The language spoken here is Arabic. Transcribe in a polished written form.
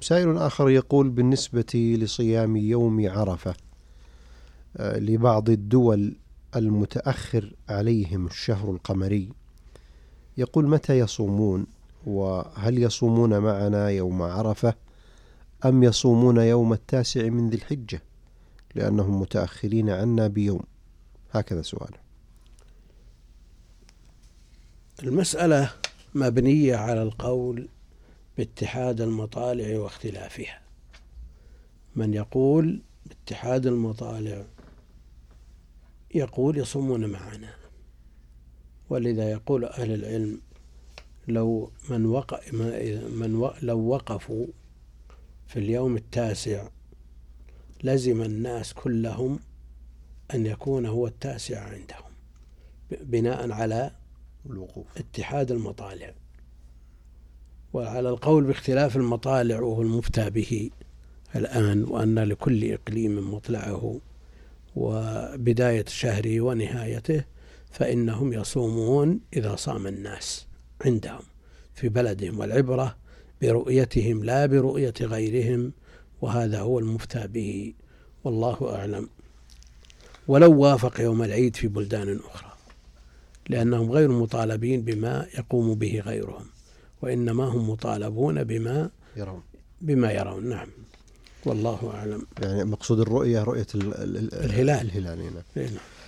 سائل آخر يقول بالنسبة لصيام يوم عرفة لبعض الدول المتأخر عليهم الشهر القمري، يقول متى يصومون؟ وهل يصومون معنا يوم عرفة أم يصومون يوم 9 من ذي الحجة لأنهم متأخرين عنا بيوم؟ هكذا سؤاله. المسألة مبنية على القول باتحاد المطالع واختلافها. من يقول باتحاد المطالع يقول يصومون معنا، ولذا يقول أهل العلم لو وقفوا في اليوم 9 لزم الناس كلهم أن يكون هو 9 عندهم بناء على الوقوف اتحاد المطالع. وعلى القول باختلاف المطالع وهو المفتى به الآن، وأن لكل إقليم مطلعه وبداية شهره ونهايته، فإنهم يصومون إذا صام الناس عندهم في بلدهم، والعبرة برؤيتهم لا برؤية غيرهم، وهذا هو المفتى به والله أعلم. ولو وافق يوم العيد في بلدان أخرى، لأنهم غير مطالبين بما يقوم به غيرهم، وإنما هم مطالبون بما يرون. نعم، والله أعلم. يعني مقصود الرؤية رؤية الهلال. نعم.